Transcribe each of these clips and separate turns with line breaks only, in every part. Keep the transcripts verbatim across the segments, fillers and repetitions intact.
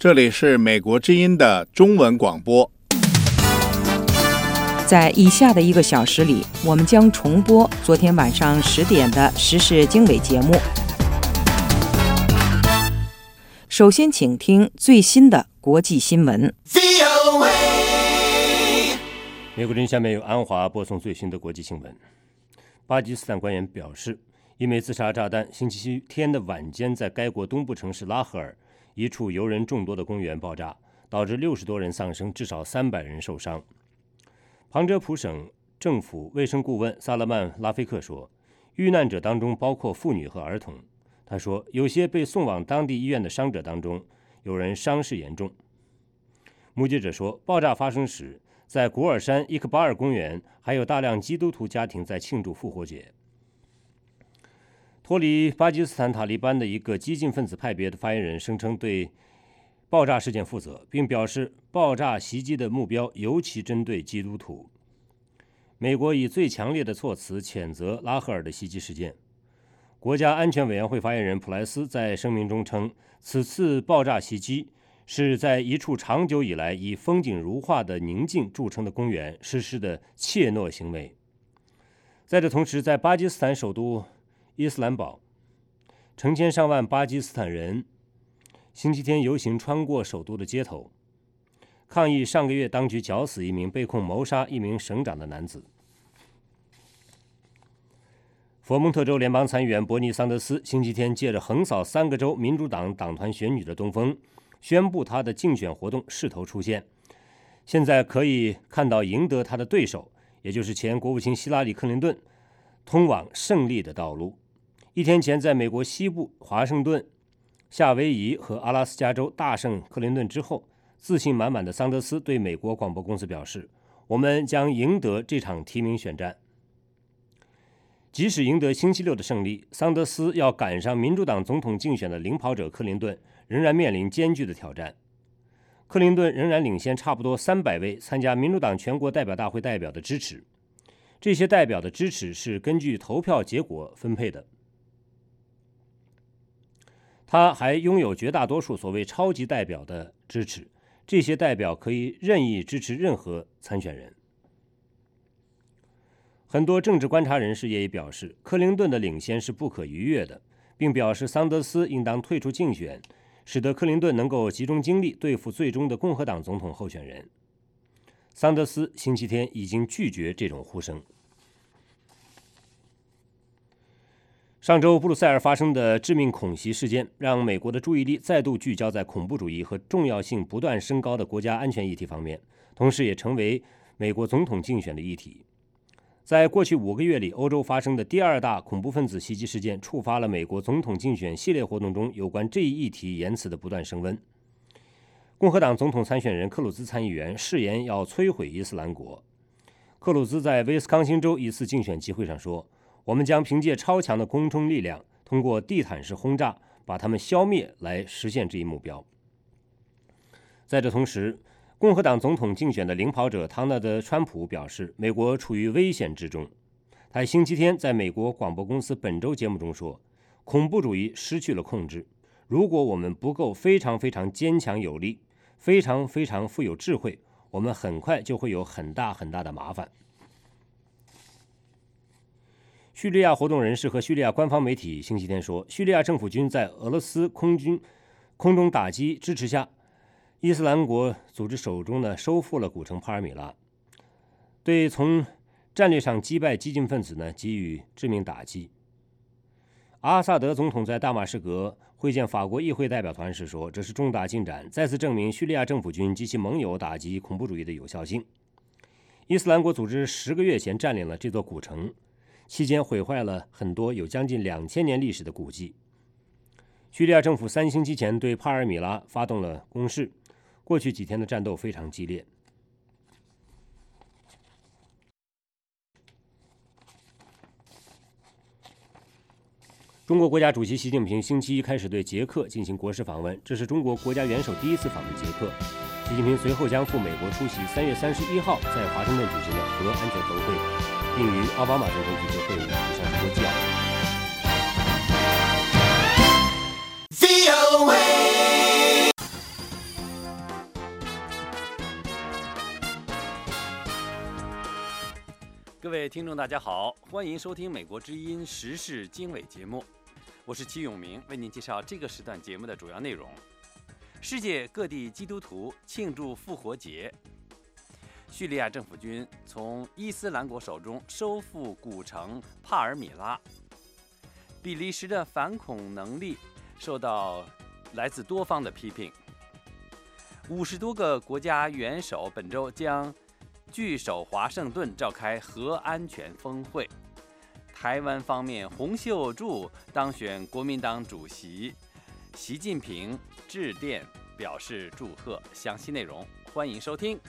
这里是美国之音的中文广播。
在以下的一个小时里，我们将重播昨天晚上十点的时事经纬节目。首先请听最新的国际新闻。
美国之音下面由安华播送最新的国际新闻。巴基斯坦官员表示，一枚自杀炸弹星期天的晚间在该国东部城市拉合尔一处游人众多的公园爆炸，导致六十多人丧生，至少三百人受伤。旁遮普省政府卫生顾问萨勒曼·拉菲克说，遇难者当中包括妇女和儿童。他说，有些被送往当地医院的伤者当中，有人伤势严重。目击者说，爆炸发生时，在古尔山伊克巴尔公园还有大量基督徒家庭在庆祝复活节。脱离巴基斯坦塔利班的一个激进分子派别的发言人声称对爆炸事件负责，并表示爆炸袭击的目标尤其针对基督徒。美国以最强烈的措辞谴责拉合尔的袭击事件。国家安全委员会发言人普莱斯在声明中称，此次爆炸袭击是在一处长久以来以风景如画的宁静著称的公园实施的怯懦行为。在这同时，在巴基斯坦首都伊斯兰堡，成千上万巴基斯坦人星期天游行穿过首都的街头，抗议上个月当局绞死一名被控谋杀一名省长的男子。佛蒙特州联邦参议员伯尼·桑德斯星期天借着横扫三个州民主党党团选举的东风，宣布他的竞选活动势头出现，现在可以看到赢得他的对手，也就是前国务卿希拉里·克林顿通往胜利的道路。一天前，在美国西部华盛顿、夏威夷和阿拉斯加州大胜克林顿之后，自信满满的桑德斯对美国广播公司表示，我们将赢得这场提名选战。即使赢得星期六的胜利，桑德斯要赶上民主党总统竞选的领跑者克林顿，仍然面临艰巨的挑战。克林顿仍然领先差不多三百位参加民主党全国代表大会代表的支持，这些代表的支持是根据投票结果分配的。他还拥有绝大多数所谓超级代表的支持，这些代表可以任意支持任何参选人。很多政治观察人士也已表示，克林顿的领先是不可逾越的，并表示桑德斯应当退出竞选，使得克林顿能够集中精力对付最终的共和党总统候选人。桑德斯星期天已经拒绝这种呼声。上周布鲁塞尔发生的致命恐袭事件，让美国的注意力再度聚焦在恐怖主义和重要性不断升高的国家安全议题方面，同时也成为美国总统竞选的议题。在过去五个月里，欧洲发生的第二大恐怖分子袭击事件，触发了美国总统竞选系列活动中有关这一议题言辞的不断升温。共和党总统参选人克鲁兹参议员誓言要摧毁伊斯兰国。克鲁兹在威斯康星州一次竞选集会上说，我们将凭借超强的空中力量，通过地毯式轰炸把他们消灭，来实现这一目标。在这同时，共和党总统竞选的领跑者唐纳德·川普表示，美国处于危险之中。他星期天在美国广播公司本周节目中说，恐怖主义失去了控制，如果我们不够非常非常坚强有力，非常非常富有智慧，我们很快就会有很大很大的麻烦。叙利亚活动人士和叙利亚官方媒体星期天说，叙利亚政府军在俄罗斯空军空中打击支持下，伊斯兰国组织手中呢收复了古城帕尔米拉，对从战略上击败激进分子呢给予致命打击。阿萨德总统在大马士革会见法国议会代表团时说，这是重大进展，再次证明叙利亚政府军及其盟友打击恐怖主义的有效性。伊斯兰国组织十个月前占领了这座古城，期间毁坏了很多有将近两千年历史的古迹。叙利亚政府三星期前对帕尔米拉发动了攻势，过去几天的战斗非常激烈。中国国家主席习近平星期一开始对捷克进行国事访问，这是中国国家元首第一次访问捷克。习近平随后将赴美国出席三月三十一号在华盛顿举行的核安全峰会，并与奥巴马总统举行会晤。以上是国际要闻。
位听众大家好，欢迎收听美国之音时事经纬节目，我是齐永明，为您介绍这个时段节目的主要内容。世界各地基督徒庆祝复活节，叙利亚政府军从伊斯兰国手中收复古城帕尔米拉，比利时的反恐能力受到来自多方的批评，五十多个国家元首本周将聚首华盛顿召开核安全峰会。台湾方面，洪秀柱当选国民党主席，习近平致电表示祝贺。详细内容欢迎收听。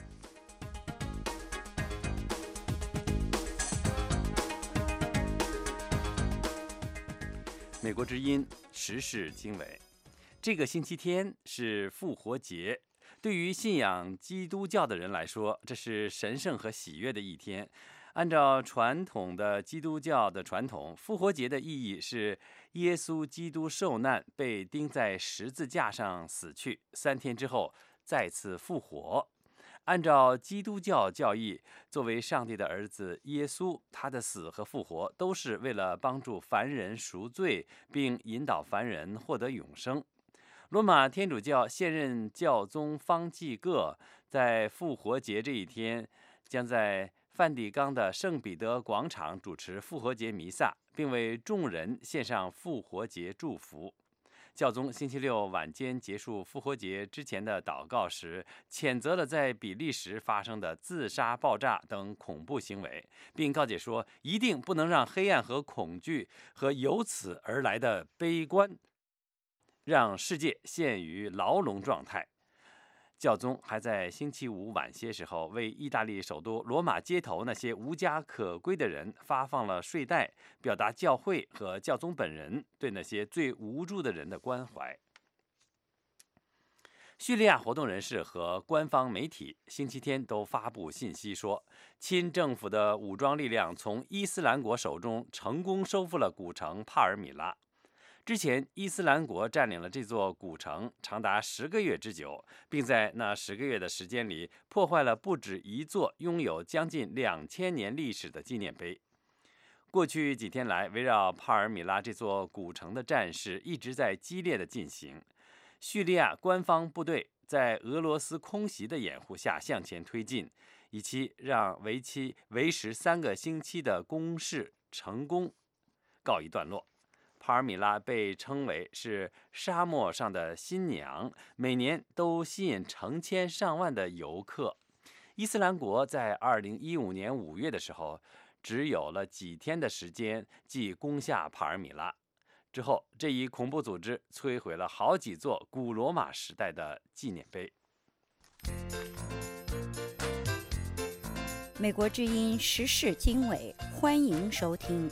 美国之音时事经纬，这个星期天是复活节。对于信仰基督教的人来说，这是神圣和喜悦的一天。按照传统的基督教的传统，复活节的意义是耶稣基督受难，被钉在十字架上死去，三天之后再次复活。按照基督教教义，作为上帝的儿子耶稣，他的死和复活都是为了帮助凡人赎罪，并引导凡人获得永生。罗马天主教现任教宗方济各在复活节这一天，将在梵蒂冈的圣彼得广场主持复活节弥撒，并为众人献上复活节祝福。教宗星期六晚间结束复活节之前的祷告时，谴责了在比利时发生的自杀爆炸等恐怖行为，并告诫说，一定不能让黑暗和恐惧和由此而来的悲观让世界陷于牢笼状态。教宗还在星期五晚些时候为意大利首都罗马街头那些无家可归的人发放了睡袋，表达教会和教宗本人对那些最无助的人的关怀。叙利亚活动人士和官方媒体星期天都发布信息说，亲政府的武装力量从伊斯兰国手中成功收复了古城帕尔米拉。之前，伊斯兰国占领了这座古城长达十个月之久，并在那十个月的时间里破坏了不止一座拥有将近两千年历史的纪念碑。过去几天来，围绕帕尔米拉这座古城的战事一直在激烈的进行。叙利亚官方部队在俄罗斯空袭的掩护下向前推进，以期让为期为时三个星期的攻势成功告一段落。帕尔米拉被称为是沙漠上的新娘，每年都吸引成千上万的游客。伊斯兰国在二零一五年五月的时候，只有了几天的时间即攻下帕尔米拉。之后，这一恐怖组织摧毁了好几座古罗马时代的纪念碑。
美国之音时事经纬，欢迎收听。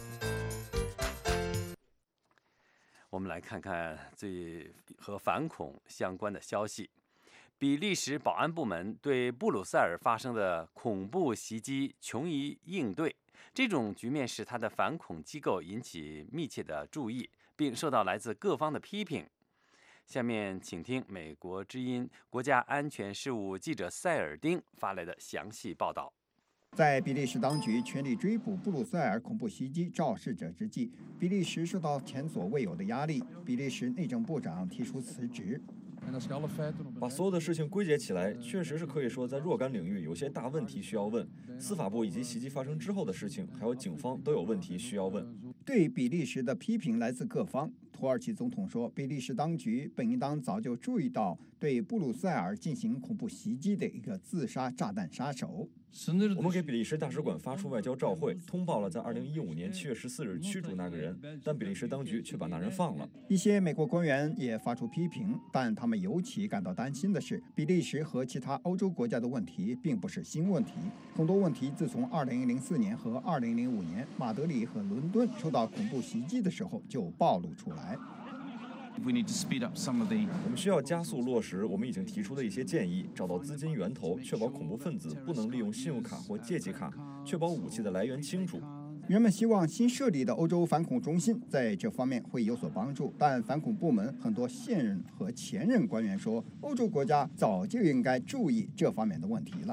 我们来看看最和反恐相关的消息。比利时保安部门对布鲁塞尔发生的恐怖袭击穷于应对，这种局面使他的反恐机构引起密切的注意，并受到来自各方的批评。下面请听美国之音国家安全事务记者塞尔丁发来的详细报道。
在比利时当局全力追捕布鲁塞尔恐怖袭击肇事者之际，比利时受到前所未有的压力。比利时内政部长提出辞职。
把所有的事情归结起来，确实是可以说在若干领域有些大问题需要问。司法部以及袭击发生之后的事情，还有警方都有问题需要问。
对比利时的批评来自各方。土耳其总统说，比利时当局本应当早就注意到对布鲁塞尔进行恐怖袭击的一个自杀炸弹杀手。
我们给比利时大使馆发出外交照会，通报了在二零一五年七月十四日驱逐那个人，但比利时当局却把那人放了。
一些美国官员也发出批评，但他们尤其感到担心的是，比利时和其他欧洲国家的问题并不是新问题，很多问题自从二零零四年和二零零五年马德里和伦敦受到恐怖袭击的时候就暴露出来。
我们需要加速落实我们已经提出的一些建议，找到资金源头，确保恐怖分子不能利用信用卡或借记卡，确保武器的来源清楚。
人们希望新设立的欧洲反恐中心在这方面会有所帮助，但反恐部门很多现任和前任官员说，欧洲国家早就应该注意这方面的问题了。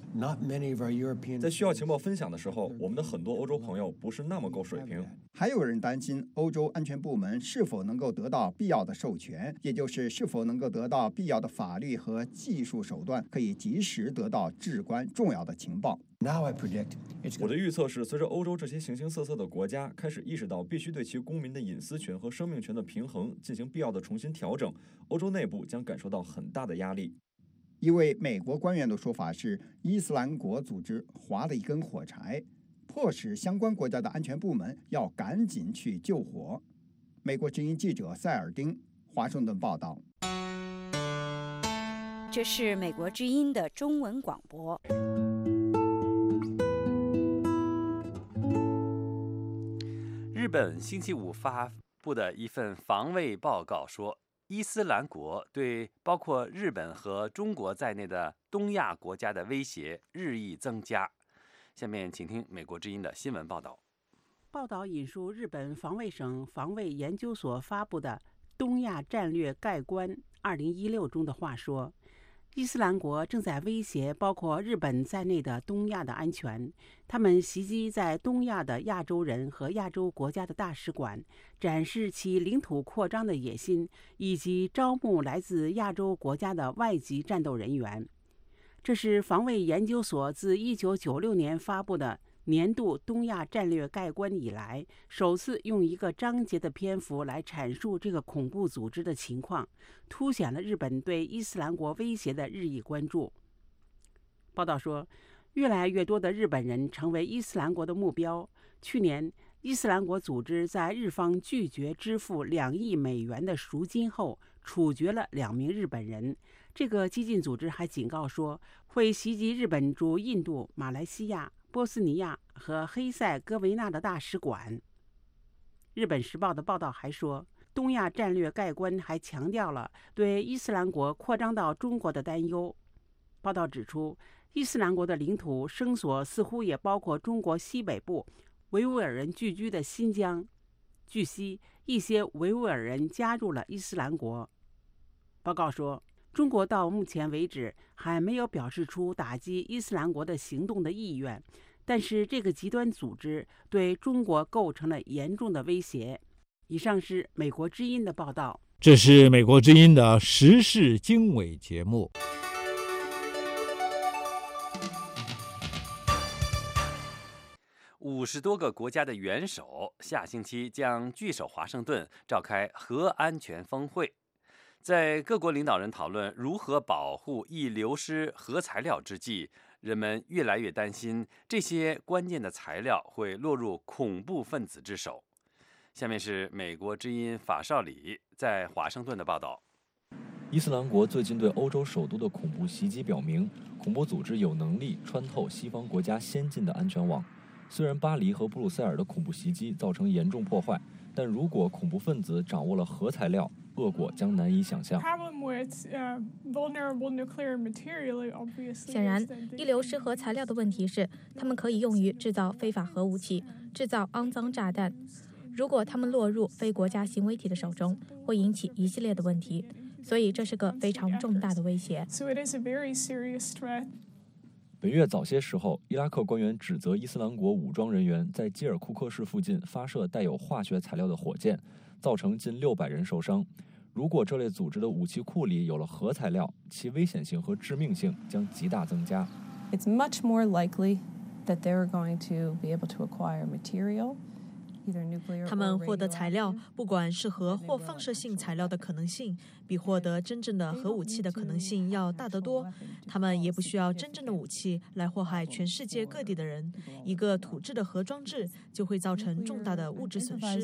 在需要情报分享的时候，我们的很多欧洲朋友不是那么够水平。
还有人担心欧洲安全部门是否能够得到必要的授权，也就是是否能够得到必要的法律和技术手段，可以及时得到至关重要的情报。
我的预测是，随着欧洲这些形形色色的国家开始意识到必须对其公民的隐私权和生命权的平衡进行必要的重新调整，欧洲内部将感受到很大的压力。
一位美国官员的说法是，伊斯兰国组织划了一根火柴，迫使相关国家的安全部门要赶紧去救火。美国之音记者塞尔丁，华盛顿报道。
这是美国之音的中文广播。
日本星期五发布的一份防卫报告说，伊斯兰国对包括日本和中国在内的东亚国家的威胁日益增加。下面请听美国之音的新闻报道。
报道引述日本防卫省防卫研究所发布的《东亚战略概观二零一六》中的话说，伊斯兰国正在威胁包括日本在内的东亚的安全。他们袭击在东亚的亚洲人和亚洲国家的大使馆，展示其领土扩张的野心，以及招募来自亚洲国家的外籍战斗人员。这是防卫研究所自一九九六年发布的年度东亚战略概观以来，首次用一个章节的篇幅来阐述这个恐怖组织的情况，凸显了日本对伊斯兰国威胁的日益关注。报道说，越来越多的日本人成为伊斯兰国的目标。去年，伊斯兰国组织在日方拒绝支付两亿美元的赎金后，处决了两名日本人。这个激进组织还警告说，会袭击日本驻印度、马来西亚、波斯尼亚和黑塞哥维那的大使馆。日本时报的报道还说，东亚战略概观还强调了对伊斯兰国扩张到中国的担忧。报道指出，伊斯兰国的领土声索似乎也包括中国西北部维吾尔人聚居的新疆。据悉，一些维吾尔人加入了伊斯兰国。报告说，中国到目前为止还没有表示出打击伊斯兰国的行动的意愿，但是这个极端组织对中国构成了严重的威胁。以上是美国之音的报道。
这是美国之音的时事经纬节目。
五十多个国家的元首下星期将聚首华盛顿，召开核安全峰会。在各国领导人讨论如何保护易流失核材料之际，人们越来越担心这些关键的材料会落入恐怖分子之手。下面是美国之音法少里在华盛顿的报道。
伊斯兰国最近对欧洲首都的恐怖袭击表明，恐怖组织有能力穿透西方国家先进的安全网。虽然巴黎和布鲁塞尔的恐怖袭击造成严重破坏，但如果恐怖分子掌握了核材料，恶果将难以想象。
显然，易流失核材料的问题是，它们可以用于制造非法核武器，制造肮脏炸弹。如果它们落入非国家行为体的手中，会引起一系列的问题，所以这是个非常重大的威胁。
本月早些时候，伊拉克官员指责伊斯兰国武装人员在基尔库克市附近发射带有化学材料的火箭，造成近六百人受伤。如果这类组织的武器库里有了核材料，其危险性和致命性将极大增加。
It's much more likely that they're going to be able to acquire material.
他们获得材料，不管是核或放射性材料的可能性，比获得真正的核武器的可能性要大得多。他们也不需要真正的武器来祸害全世界各地的人。一个土制的核装置就会造成重大的物质损失。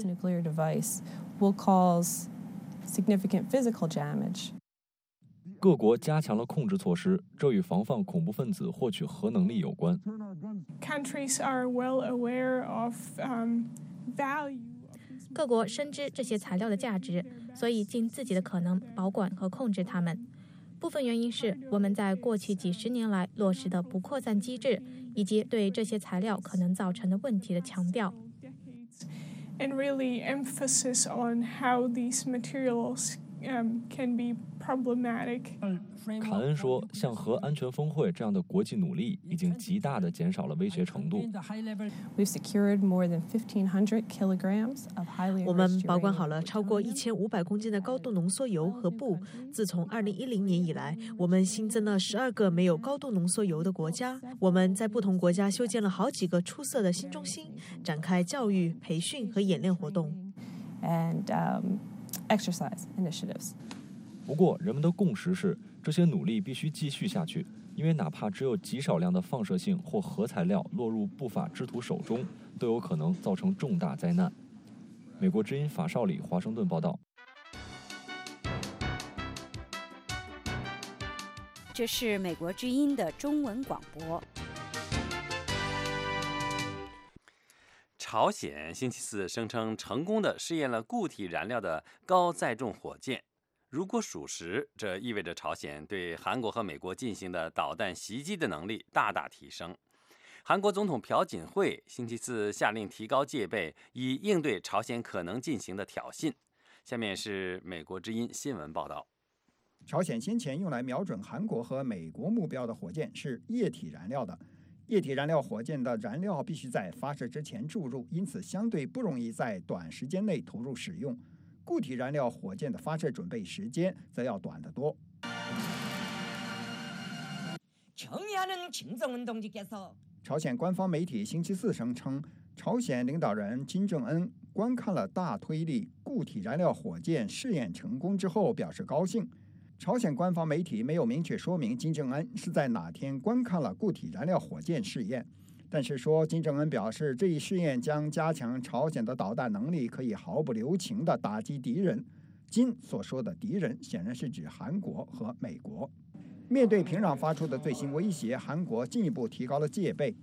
各国加强了控制措施，这与防范恐怖分子获取核能力有关。
Countries are well aware of, um,
各国深知这些材料的价值，所以尽自己的可能保管和控制它们。部分原因是我们在过去几十年来落实的不扩散机制，以及对这些材料可能造成的问题的强调。
And really emphasis on how these materials um, can be problematic.
凯恩说，像核安全峰会这样的国际努力已经极大地减少了威胁程度。
We've secured more than fifteen hundred kilograms of highly enriched uranium.
我们保管好了超过一千五百公斤的高度浓缩铀和钚。自从二零一零年以来，我们新增了十二个没有高度浓缩铀的国家。我们在不同国家修建了好几个出色的新中心，展开教育、培训和演练活动。
And um, exercise initiatives.
不过，人们的共识是，这些努力必须继续下去，因为哪怕只有极少量的放射性或核材料落入不法之徒手中，都有可能造成重大灾难。美国之音法绍里华盛顿报道。
这是美国之音的中文广播。
朝鲜星期四声称成功地试验了固体燃料的高载重火箭，如果属实，这意味着朝鲜对韩国和美国进行的导弹袭击的能力大大提升。韩国总统朴槿惠星期四下令提高戒备，以应对朝鲜可能进行的挑衅。下面是美国之音新闻报道。
朝鲜先前用来瞄准韩国和美国目标的火箭是液体燃料的。液体燃料火箭的燃料必须在发射之前注入，因此相对不容易在短时间内投入使用。固体燃料火箭的发射准备时间则要短得多。朝鲜官方媒体星期四声称，朝鲜领导人金正恩观看了大推力固体燃料火箭试验成功之后表示高兴。朝鲜官方媒体没有明确说明金正恩是在哪天观看了固体燃料火箭试验，但是说金正恩表示这一试验将加强朝鲜的导弹能力，可以毫不留情地打击敌人。金所说的敌人显然是指韩国和美国。面对平壤发出的最新威胁，韩国进一步提高了戒备。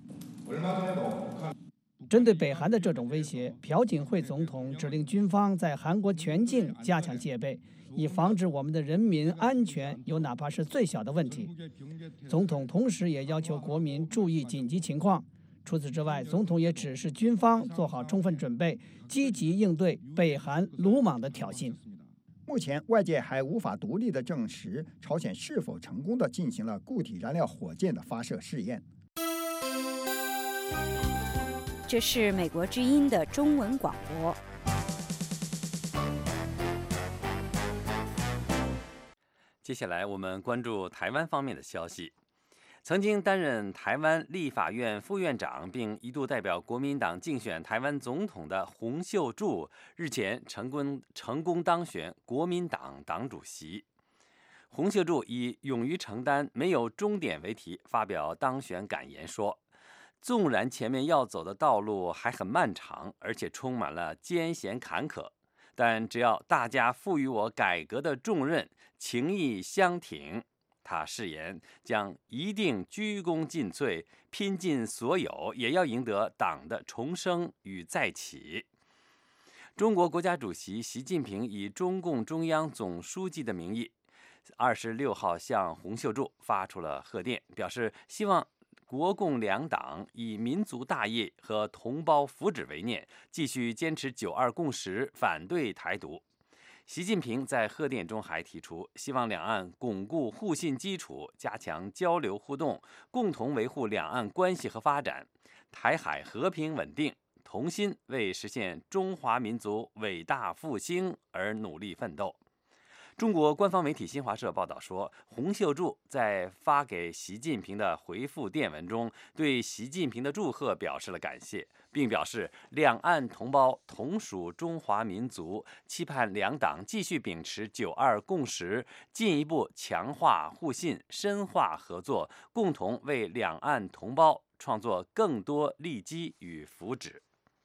针对北韩的这种威胁，朴槿惠总统指令军方在韩国全境加强戒备，以防止我们的人民安全有哪怕是最小的问题。总统同时也要求国民注意紧急情况。除此之外，总统也指示军方做好充分准备，积极应对北韩鲁莽的挑衅。
目前外界还无法独立地证实朝鲜是否成功地进行了固体燃料火箭的发射试验。
这是美国之音的中文广播。
接下来我们关注台湾方面的消息。曾经担任台湾立法院副院长，并一度代表国民党竞选台湾总统的洪秀柱，日前成功成功当选国民党党主席。洪秀柱以勇于承担、没有终点为题，发表当选感言说，纵然前面要走的道路还很漫长，而且充满了艰险坎坷，但只要大家赋予我改革的重任，情义相挺，他誓言将一定鞠躬尽瘁，拼尽所有，也要赢得党的重生与再起。中国国家主席习近平以中共中央总书记的名义，二十六号向洪秀柱发出了贺电，表示希望国共两党以民族大业和同胞福祉为念，继续坚持九二共识，反对台独。习近平在贺电中还提出，希望两岸巩固互信基础，加强交流互动，共同维护两岸关系和发展，台海和平稳定，同心为实现中华民族伟大复兴而努力奋斗。中国官方媒体新华社报道说，洪秀柱在发给习近平的回复电文中，对习近平的祝贺表示了感谢，并表示两岸同胞同属中华民族，期盼两党继续秉持九二共识，进一步强化互信，深化合作，共同为两岸同胞创造更多利基与福祉。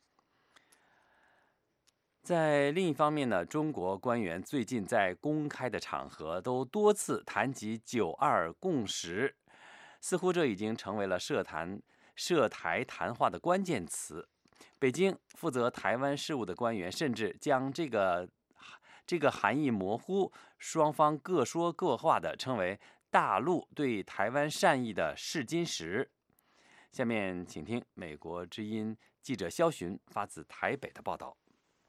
在另一方面呢，中国官员最近在公开的场合都多次谈及九二共识，似乎这已经成为了涉谈涉台谈话的关键词。北京负责台湾事务的官员甚至将这个这个含义模糊、双方各说各话的称为大陆对台湾善意的试金石。下面请听美国之音记者肖寻发自台北的报道。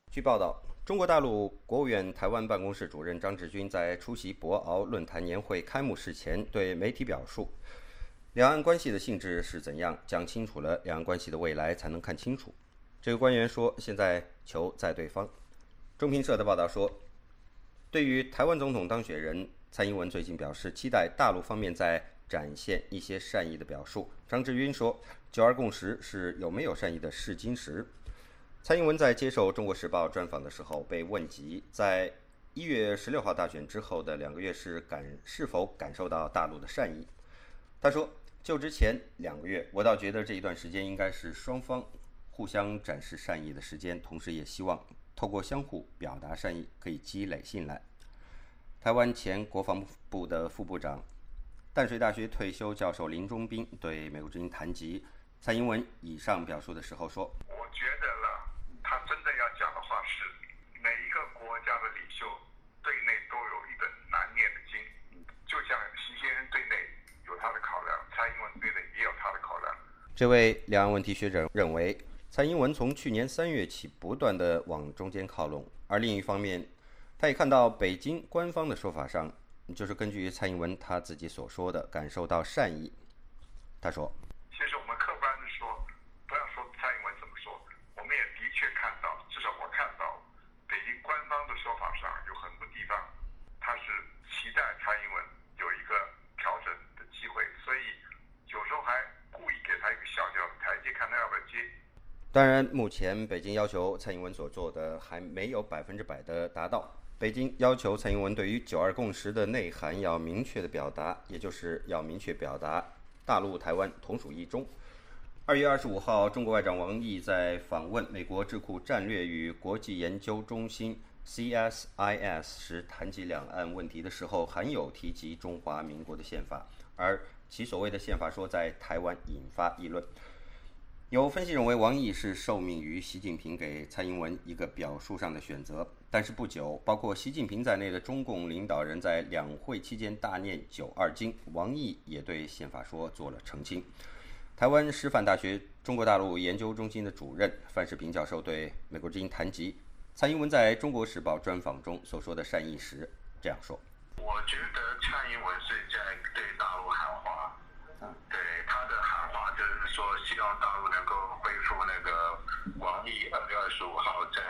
据报道，中国大陆国务院台湾办公室主任张志军在出席博鳌论坛年会开幕式前对媒体表述，两岸关系的性质是怎样，讲清楚了两岸关系的未来才能看清楚。这个官员说，现在球在对方。中评社的报道说，对于台湾总统当选人蔡英文最近表示期待大陆方面在展现一些善意的表述。张志军说，九二共识是有没有善意的试金石。蔡英文在接受《中国时报》专访的时候被问及，在一月十六号大选之后的两个月是感是否感受到大陆的善意。他说，就职前两个月，我倒觉得这一段时间应该是双方互相展示善意的时间，同时也希望透过相互表达善意可以积累信赖。台湾前国防部的副部长、淡水大学退休教授林中斌对美国之音谈及蔡英文以上表述的时候说，
我觉得了，他真正要讲的话是，每一个国家的领袖对内都有一本难念的经，就像习先生对内有他的考量，蔡英文对内也有他的考量。
这位两岸问题学者认为，蔡英文从去年三月起不断地往中间靠拢，而另一方面，他也看到北京官方的说法上，就是根据蔡英文他自己所说的，感受到善意。他说，
其实我们客观的说，不要说蔡英文怎么说，我们也的确看到，至少我看到北京官方的说法上有很多地方，他是期待蔡英文有一个调整的机会，所以有时候还故意给他一个小小的台阶，看他要不要接。
当然，目前北京要求蔡英文所做的还没有百分之百的达到。北京要求蔡英文对于九二共识的内涵要明确的表达，也就是要明确表达大陆台湾同属一中。二月二十五号，中国外长王毅在访问美国智库战略与国际研究中心 C S I S 时谈及两岸问题的时候，含有提及中华民国的宪法，而其所谓的宪法说在台湾引发议论。有分析认为，王毅是受命于习近平给蔡英文一个表述上的选择，但是不久，包括习近平在内的中共领导人在两会期间大念九二经，王毅也对宪法说做了澄清。台湾师范大学中国大陆研究中心的主任范世平教授对美国之音谈及蔡英文在中国时报专访中所说的善意时这样说，
我觉得蔡英文是在对大陆喊话，对他的喊话就是说，希望大陆能够恢复那个王毅二月二十五号在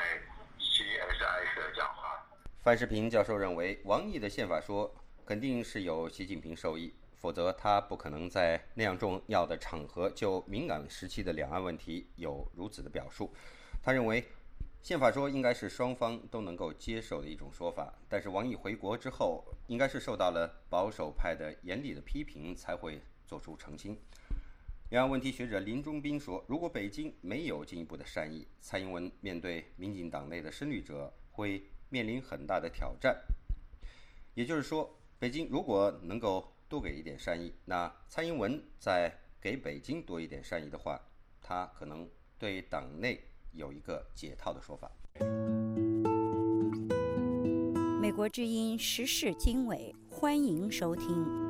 C S I S 的讲话。
范世平教授认为，王毅的宪法说肯定是有习近平授意，否则他不可能在那样重要的场合就敏感时期的两岸问题有如此的表述。他认为，宪法说应该是双方都能够接受的一种说法，但是王毅回国之后，应该是受到了保守派的严厉的批评，才会做出澄清。两岸问题学者林中斌说，如果北京没有进一步的善意，蔡英文面对民进党内的深绿者会面临很大的挑战。也就是说，北京如果能够多给一点善意，那蔡英文在给北京多一点善意的话，他可能对党内有一个解套的说法。
美国之音时事经纬，欢迎收听。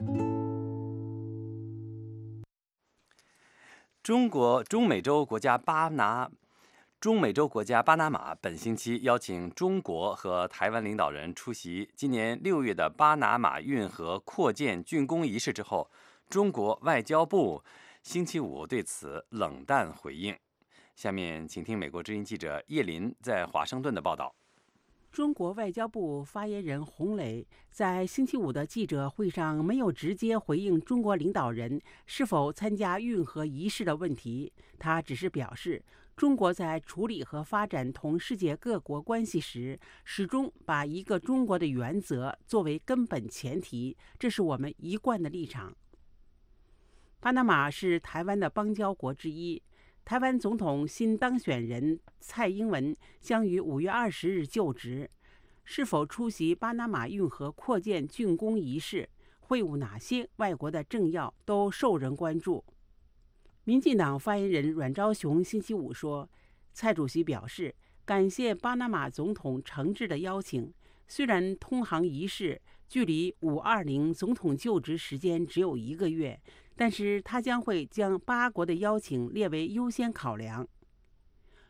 中国中美洲国家巴拿中美洲国家巴拿马本星期邀请中国和台湾领导人出席今年六月的巴拿马运河扩建竣工仪式之后，中国外交部星期五对此冷淡回应。下面请听美国之音记者叶林在华盛顿的报道。
中国外交部发言人洪磊在星期五的记者会上没有直接回应中国领导人是否参加运河仪式的问题，他只是表示，中国在处理和发展同世界各国关系时，始终把一个中国的原则作为根本前提，这是我们一贯的立场。巴拿马是台湾的邦交国之一，台湾总统新当选人蔡英文将于五月二十日就职，是否出席巴拿马运河扩建竣工仪式，会晤哪些外国的政要，都受人关注。民进党发言人阮昭雄星期五说，蔡主席表示感谢巴拿马总统诚挚的邀请，虽然通航仪式距离五二零总统就职时间只有一个月，但是他将会将八国的邀请列为优先考量。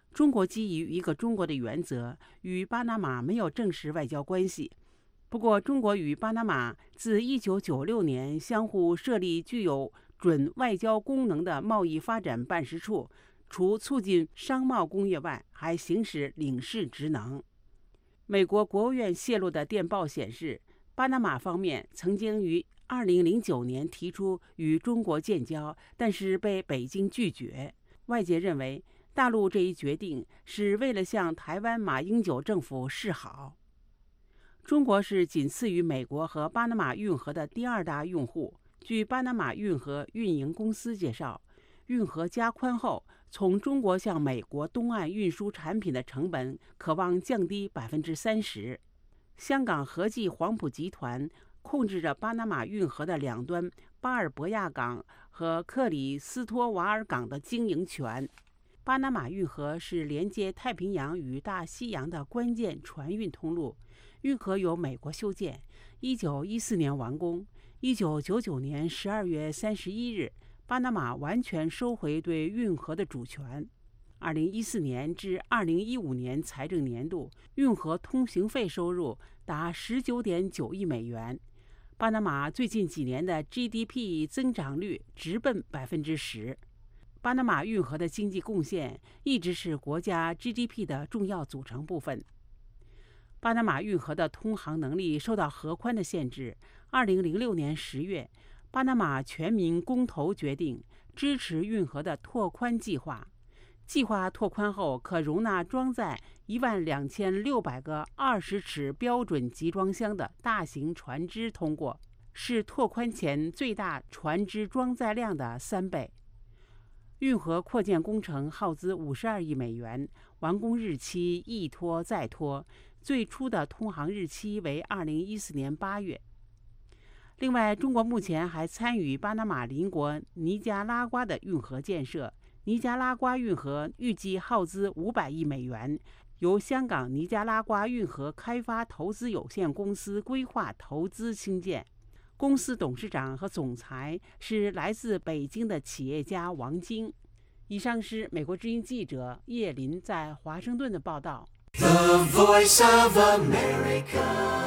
中国基于一个中国的原则，与巴拿马没有正式外交关系。不过，中国与巴拿马自一九九六年相互设立具有准外交功能的贸易发展办事处，除促进商贸工业外，还行使领事职能。美国国务院泄露的电报显示，巴拿马方面曾经于二零零九年提出与中国建交，但是被北京拒绝。外界认为，大陆这一决定是为了向台湾马英九政府示好。中国是仅次于美国和巴拿马运河的第二大用户。据巴拿马运河运营公司介绍，运河加宽后，从中国向美国东岸运输产品的成本可望降低百分之三十。香港和记黄埔集团控制着巴拿马运河的两端巴尔博亚港和克里斯托瓦尔港的经营权。巴拿马运河是连接太平洋与大西洋的关键船运通路。运河由美国修建，一九一四年完工。一九九九年十二月三十一日，巴拿马完全收回对运河的主权。二零一四年至二零一五年财政年度，运河通行费收入达十九点九亿美元。巴拿马最近几年的 G D P 增长率直奔百分之十。巴拿马运河的经济贡献一直是国家 G D P 的重要组成部分。巴拿马运河的通航能力受到河宽的限制。二零零六年十月，巴拿马全民公投决定支持运河的拓宽计划。计划拓宽后，可容纳装载一万两千六百个二十尺标准集装箱的大型船只通过，是拓宽前最大船只装载量的三倍。运河扩建工程耗资五十二亿美元，完工日期一拖再拖，最初的通航日期为二零一四年八月。另外，中国目前还参与巴拿马邻国尼加拉瓜的运河建设。尼加拉瓜运河预计耗资五百亿美元，由香港尼加拉瓜运河开发投资有限公司规划投资兴建。公司董事长和总裁是来自北京的企业家王晶。以上是美国之音记者叶林在华盛顿的报道。
The Voice of America。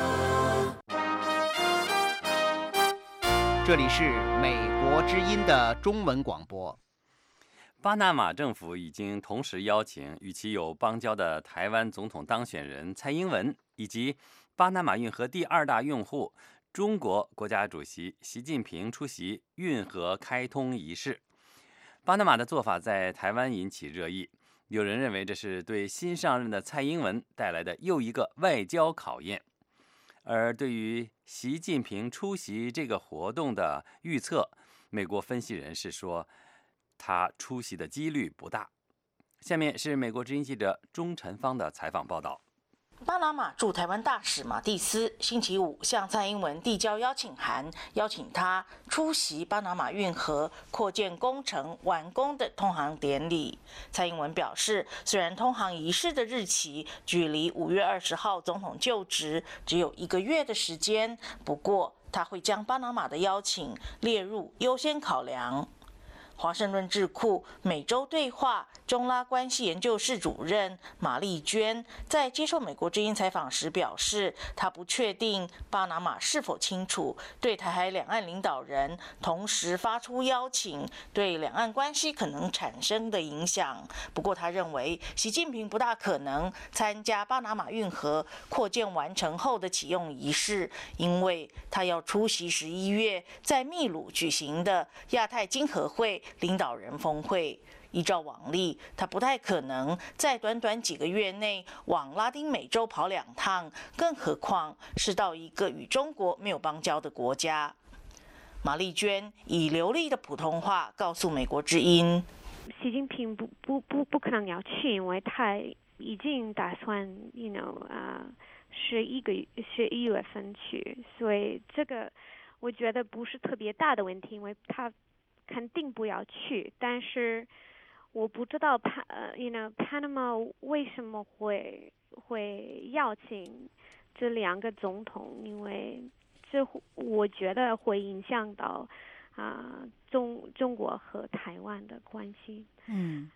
这里是美国之音的中文广播。
巴拿马政府已经同时邀请与其有邦交的台湾总统当选人蔡英文，以及巴拿马运河第二大用户中国国家主席习近平出席运河开通仪式。巴拿马的做法在台湾引起热议，有人认为这是对新上任的蔡英文带来的又一个外交考验。而对于习近平出席这个活动的预测，美国分析人士说，他出席的几率不大。下面是美国之音记者钟晨芳的采访报道。
巴拿马驻台湾大使马蒂斯星期五向蔡英文递交邀请函，邀请他出席巴拿马运河扩建工程完工的通航典礼。蔡英文表示，虽然通航仪式的日期距离五月二十号总统就职只有一个月的时间，不过他会将巴拿马的邀请列入优先考量。华盛顿智库美洲对话中拉关系研究室主任马丽娟在接受美国之音采访时表示，她不确定巴拿马是否清楚对台海两岸领导人同时发出邀请对两岸关系可能产生的影响。不过，她认为习近平不大可能参加巴拿马运河扩建完成后的启用仪式，因为他要出席十一月在秘鲁举行的亚太经合会领导人峰会。依照往例，他不太可能在短短几个月内往拉丁美洲跑两趟，更何况是到一个与中国没有邦交的国家。马丽娟以流利的普通话告诉美国之音，
习近平不不不不可能要去，因为他已经打算 you know 啊、uh, 十一个十一月份去，所以这个我觉得不是特别大的问题，因为他肯定不要去。但是我不知道帕呃 you know Panama 为什么会会邀请这两个总统，因为这我觉得会影响到啊、呃、中中国和台湾的关系。
嗯，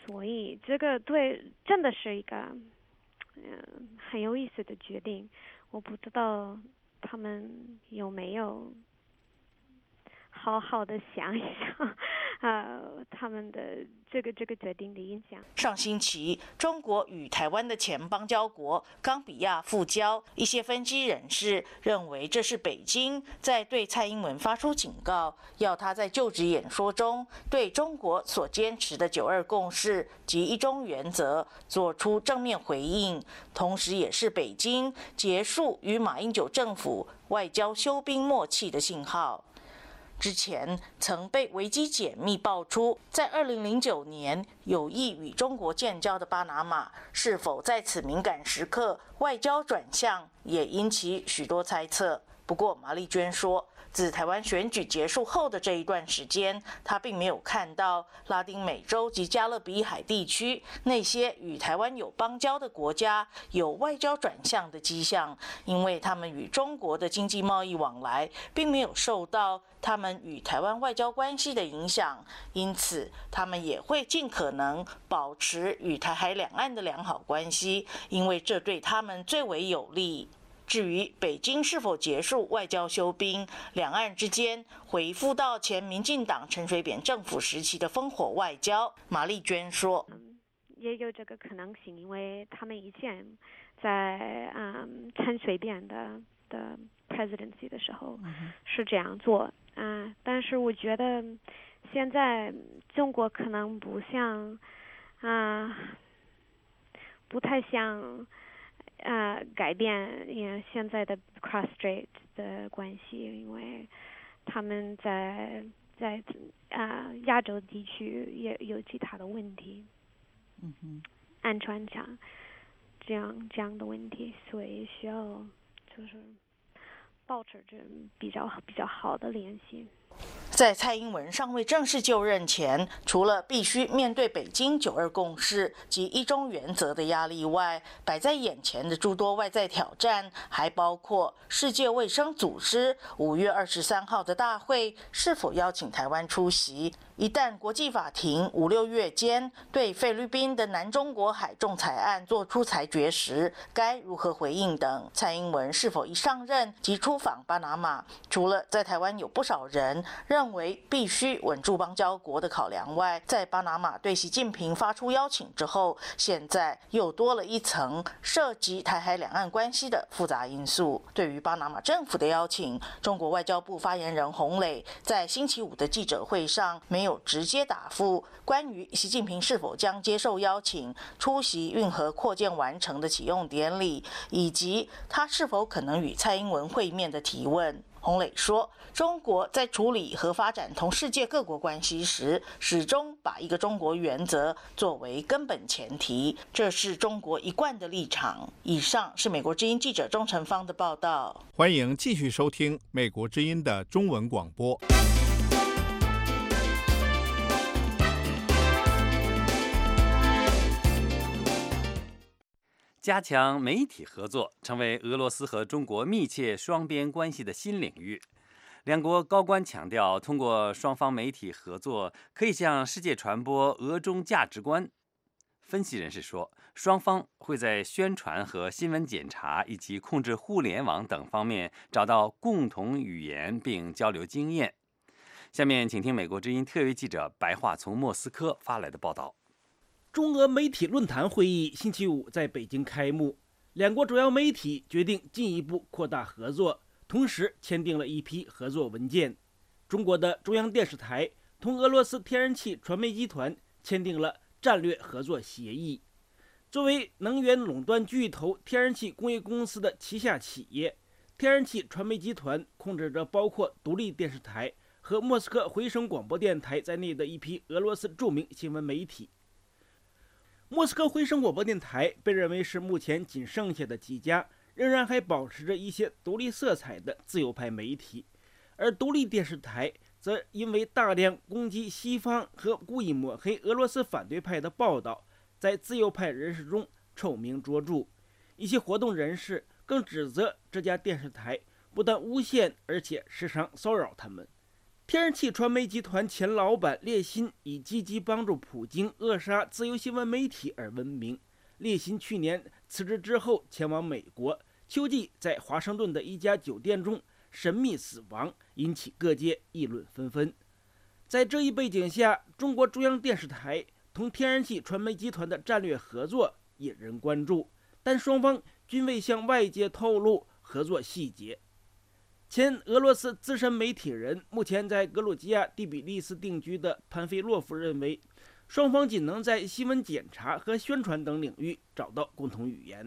所以这个对真的是一个嗯、呃、很有意思的决定。我不知道他们有没有好好的想一想，呃，他们的这个这个决定的影响。
上星期，中国与台湾的前邦交国冈比亚复交，一些分析人士认为这是北京在对蔡英文发出警告，要他在就职演说中对中国所坚持的九二共识及一中原则做出正面回应，同时也是北京结束与马英九政府外交休兵默契的信号。之前曾被维基解密爆出，在二零零九年有意与中国建交的巴拿马，是否在此敏感时刻外交转向，也引起许多猜测。不过马丽娟说，自台湾选举结束后的这一段时间，她并没有看到拉丁美洲及加勒比海地区那些与台湾有邦交的国家有外交转向的迹象，因为他们与中国的经济贸易往来并没有受到他们与台湾外交关系的影响，因此他们也会尽可能保持与台海两岸的良好关系，因为这对他们最为有利。至于北京是否结束外交休兵，两岸之间回复到前民进党陈水扁政府时期的烽火外交，马丽娟说，
嗯，也有这个可能性，因为他们以前在嗯陈水扁的的 presidency 的时候是这样做啊、呃，但是我觉得现在中国可能不像啊、呃，不太像。呃，改变也现在的 cross strait 的关系，因为他们在在啊、呃、亚洲地区也有其他的问题，
嗯哼，
安全上这样这样的问题，所以需要就是保持着比较比较好的联系。
在蔡英文尚未正式就任前，除了必须面对北京九二共识及一中原则的压力外，摆在眼前的诸多外在挑战，还包括世界卫生组织五月二十三号的大会是否邀请台湾出席，一旦国际法庭五六月间对菲律宾的南中国海仲裁案作出裁决时，该如何回应等。蔡英文是否一上任即出访巴拿马，除了在台湾有不少人认为必须稳住邦交国的考量外，在巴拿马对习近平发出邀请之后，现在又多了一层涉及台海两岸关系的复杂因素。对于巴拿马政府的邀请，中国外交部发言人洪磊在星期五的记者会上没有直接答复关于习近平是否将接受邀请出席运河扩建完成的启用典礼，以及他是否可能与蔡英文会面的提问。洪磊说，中国在处理和发展同世界各国关系时，始终把一个中国原则作为根本前提，这是中国一贯的立场。以上是美国之音记者钟成芳的报道。
欢迎继续收听美国之音的中文广播。
加强媒体合作成为俄罗斯和中国密切双边关系的新领域。两国高官强调，通过双方媒体合作，可以向世界传播俄中价值观。分析人士说，双方会在宣传和新闻检查以及控制互联网等方面找到共同语言并交流经验。下面请听美国之音特约记者白桦从莫斯科发来的报道。
中俄媒体论坛会议星期五在北京开幕，两国主要媒体决定进一步扩大合作，同时签订了一批合作文件。中国的中央电视台同俄罗斯天然气传媒集团签订了战略合作协议。作为能源垄断巨头天然气工业公司的旗下企业，天然气传媒集团控制着包括独立电视台和莫斯科回声广播电台在内的一批俄罗斯著名新闻媒体。莫斯科回声广播电台被认为是目前仅剩下的几家仍然还保持着一些独立色彩的自由派媒体，而独立电视台则因为大量攻击西方和故意抹黑俄罗斯反对派的报道，在自由派人士中臭名卓著。一些活动人士更指责这家电视台不但诬陷，而且时常骚扰他们。 天然气传媒集团前老板列辛以积极帮助普京扼杀自由新闻媒体而闻名。列辛去年辞职之后前往美国，秋季在华盛顿的一家酒店中神秘死亡，引起各界议论纷纷。在这一背景下，中国中央电视台同天然气传媒集团的战略合作引人关注，但双方均未向外界透露合作细节。前俄罗斯资深媒体人、目前在格鲁吉亚第比利斯定居的潘菲洛夫认为，双方仅能在新闻检查和宣传等领域找到共同语言。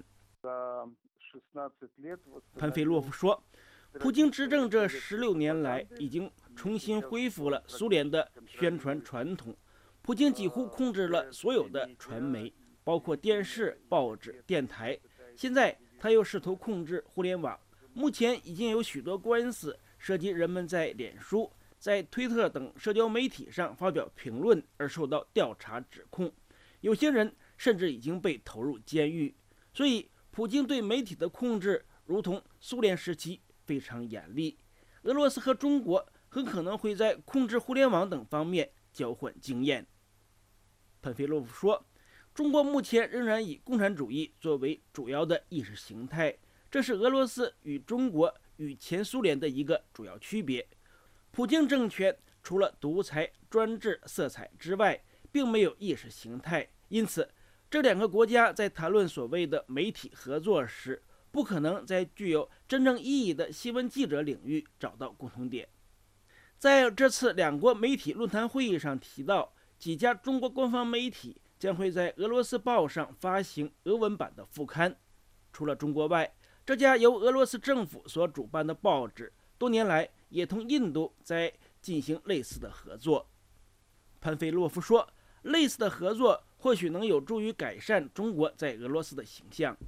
潘菲洛夫说，普京执政这十六年来，已经重新恢复了苏联的宣传传统。普京几乎控制了所有的传媒，包括电视、报纸、电台。现在他又试图控制互联网。目前已经有许多官司涉及人们在脸书、在推特等社交媒体上发表评论而受到调查指控，有些人甚至已经被投入监狱。所以，普京对媒体的控制如同苏联时期非常严厉。俄罗斯和中国很可能会在控制互联网等方面交换经验。潘菲洛夫说，中国目前仍然以共产主义作为主要的意识形态。这是俄罗斯与中国与前苏联的一个主要区别。普京政权除了独裁专制色彩之外，并没有意识形态，因此这两个国家在谈论所谓的媒体合作时，不可能在具有真正意义的新闻记者领域找到共同点。在这次两国媒体论坛会议上提到，几家中国官方媒体将会在俄罗斯报上发行俄文版的副刊。除了中国外，这家由俄罗斯政府所主办的报纸多年来也同印度在进行类似的合作。潘菲洛夫说，类似的合作或许能有助于改善中国在俄罗斯的形象。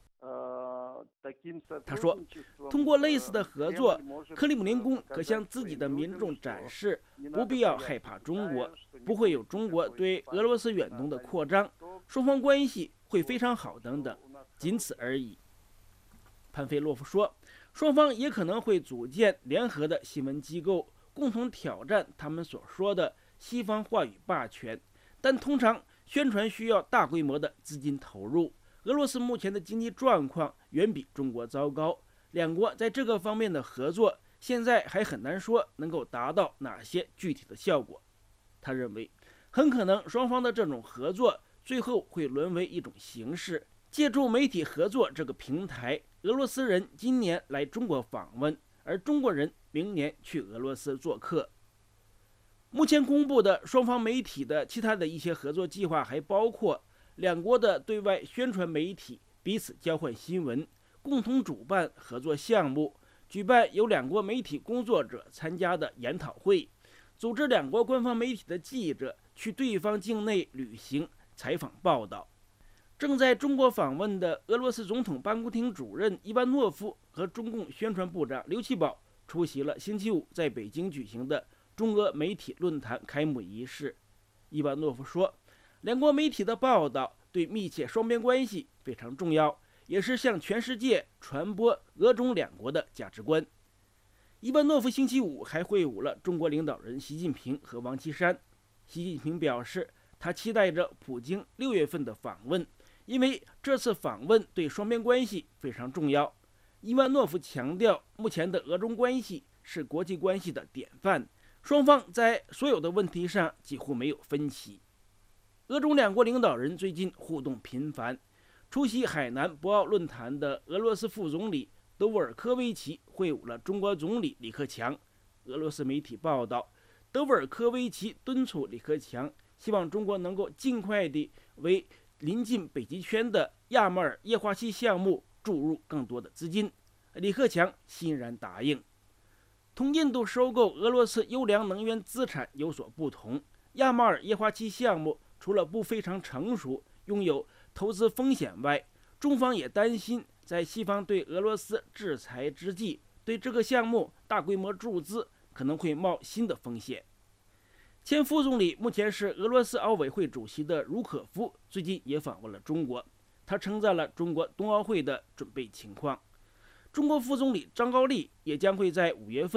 他说，通过类似的合作，克里姆林宫可向自己的民众展示不必要害怕中国，不会有中国对俄罗斯远东的扩张，双方关系会非常好等等，仅此而已。潘菲洛夫说，双方也可能会组建联合的新闻机构，共同挑战他们所说的西方话语霸权，但通常宣传需要大规模的资金投入。俄罗斯目前的经济状况远比中国糟糕，两国在这个方面的合作现在还很难说能够达到哪些具体的效果。他认为，很可能双方的这种合作最后会沦为一种形式，借助媒体合作这个平台，俄罗斯人今年来中国访问，而中国人明年去俄罗斯做客。目前公布的双方媒体的其他的一些合作计划还包括两国的对外宣传媒体彼此交换新闻，共同主办合作项目，举办由两国媒体工作者参加的研讨会，组织两国官方媒体的记者去对方境内旅行、采访报道。正在中国访问的俄罗斯总统办公厅主任伊万诺夫和中共宣传部长刘奇葆出席了星期五在北京举行的中俄媒体论坛开幕仪式。伊万诺夫说，两国媒体的报道对密切双边关系非常重要，也是向全世界传播俄中两国的价值观。伊万诺夫星期五还会晤了中国领导人习近平和王岐山。习近平表示，他期待着普京六月份的访问，因为这次访问对双边关系非常重要。伊万诺夫强调，目前的俄中关系是国际关系的典范，双方在所有的问题上几乎没有分歧。俄中两国领导人最近互动频繁。出席海南博鳌论坛的俄罗斯副总理德沃尔科维奇会晤了中国总理李克强。俄罗斯媒体报道，德沃尔科维奇敦促李克强，希望中国能够尽快地为临近北极圈的亚马尔液化气项目注入更多的资金。李克强欣然答应。同印度收购俄罗斯优良能源资产有所不同，亚马尔液化气项目除了不非常成熟，拥有投资风险外，中方也担心在西方对俄罗斯制裁之际，对这个项目大规模注资可能会冒新的风险。前副总理目前是俄罗斯奥委会主席的茹可夫最近也访问了中国，他称赞了中国冬奥会的准备情况。中国副总理张高丽也将会在五月份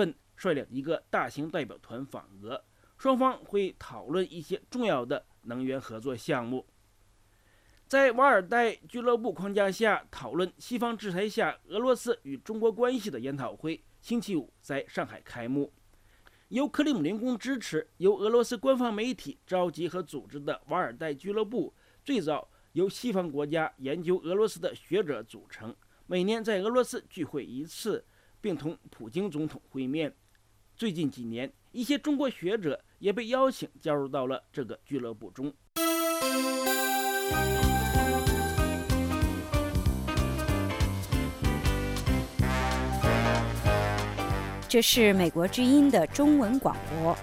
率领一个大型代表团访俄，双方会讨论一些重要的能源合作项目。在瓦尔代俱乐部框架下讨论西方制裁下俄罗斯与中国关系的研讨会星期五在上海开幕。由克里姆林宫支持、由俄罗斯官方媒体召集和组织的瓦尔代俱乐部，最早由西方国家研究俄罗斯的学者组成，每年在俄罗斯聚会一次，并同普京总统会面。最近几年，一些中国学者也被邀请加入到了这个俱乐部中。
这是美国之音的中文广播。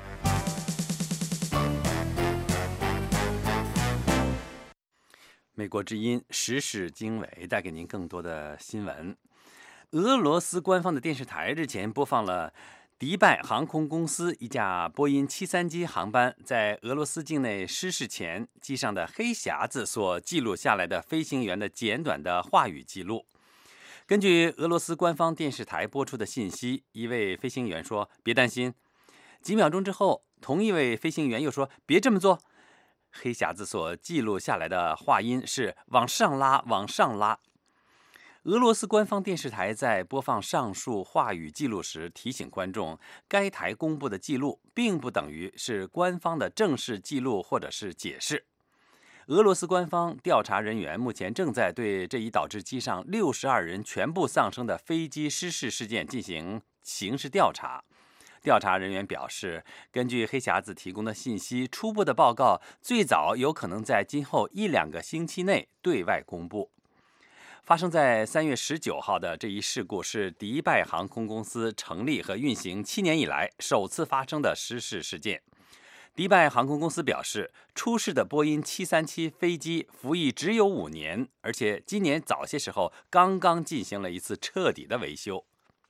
美国之音时事经纬带给您更多的新闻。俄罗斯官方的电视台日前播放了迪拜航空公司一架波音七三七航班在俄罗斯境内失事前机上的黑匣子所记录下来的飞行员的简短的话语记录。根据俄罗斯官方电视台播出的信息，一位飞行员说：“别担心。”几秒钟之后，同一位飞行员又说：“别这么做。”黑匣子所记录下来的话音是“往上拉，往上拉”。俄罗斯官方电视台在播放上述话语记录时提醒观众，该台公布的记录并不等于是官方的正式记录或者是解释。俄罗斯官方调查人员目前正在对这一导致机上六十二人全部丧生的飞机失事事件进行刑事调查。调查人员表示，根据黑匣子提供的信息，初步的报告最早有可能在今后一两个星期内对外公布。发生在三月十九号的这一事故是迪拜航空公司成立和运行七年以来首次发生的失事事件。迪拜航空公司表示，出事的波音七三七飞机服役只有五年，而且今年早些时候刚刚进行了一次彻底的维修。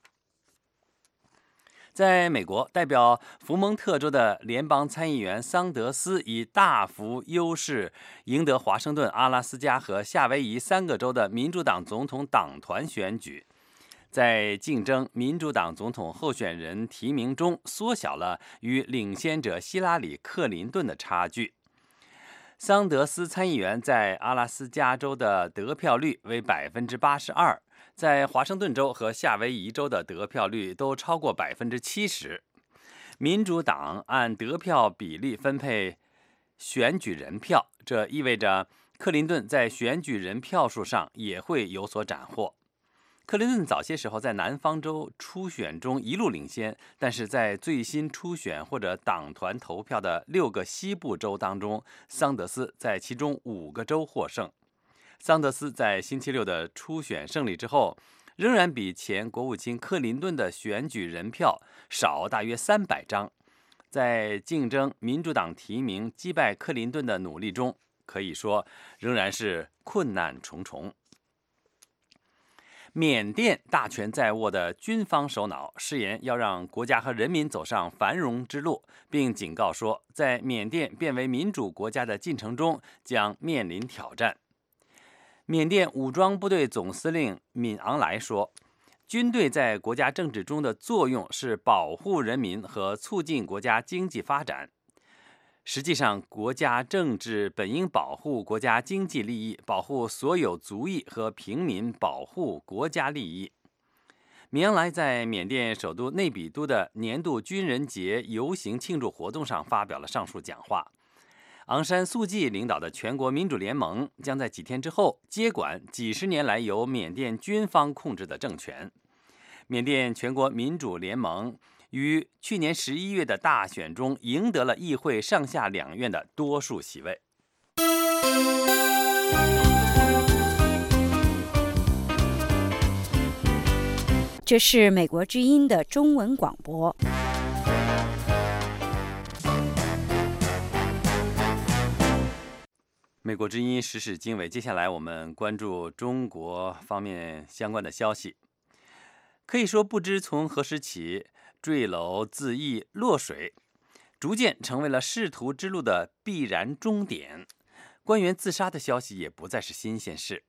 在美国，代表福蒙特州的联邦参议员桑德斯以大幅优势赢得华盛顿、阿拉斯加和夏威夷三个州的民主党总统党团选举，在竞争民主党总统候选人提名中缩小了与领先者希拉里·克林顿的差距。桑德斯参议员在阿拉斯加州的得票率为百分之八十二。在华盛顿州和夏威夷州的得票率都超过百分之七十。民主党按得票比例分配选举人票，这意味着克林顿在选举人票数上也会有所斩获。克林顿早些时候在南方州初选中一路领先，但是在最新初选或者党团投票的六个西部州当中，桑德斯在其中五个州获胜。桑德斯在星期六的初选胜利之后，仍然比前国务卿克林顿的选举人票少大约三百张。在竞争民主党提名击败克林顿的努力中，可以说仍然是困难重重。缅甸大权在握的军方首脑誓言要让国家和人民走上繁荣之路，并警告说，在缅甸变为民主国家的进程中将面临挑战。缅甸武装部队总司令敏昂莱说，军队在国家政治中的作用是保护人民和促进国家经济发展。实际上，国家政治本应保护国家经济利益，保护所有族裔和平民，保护国家利益。敏昂莱在缅甸首都内比都的年度军人节游行庆祝活动上发表了上述讲话。昂山素季领导的全国民主联盟将在几天之后接管几十年来由缅甸军方控制的政权。缅甸全国民主联盟于去年十一月的大选中赢得了议会上下两院的多数席位。
这是美国之音的中文广播。
美国之音时事经纬，接下来我们关注中国方面相关的消息。可以说，不知从何时起，坠楼、自缢、落水，逐渐成为了仕途之路的必然终点。官员自杀的消息也不再是新鲜事。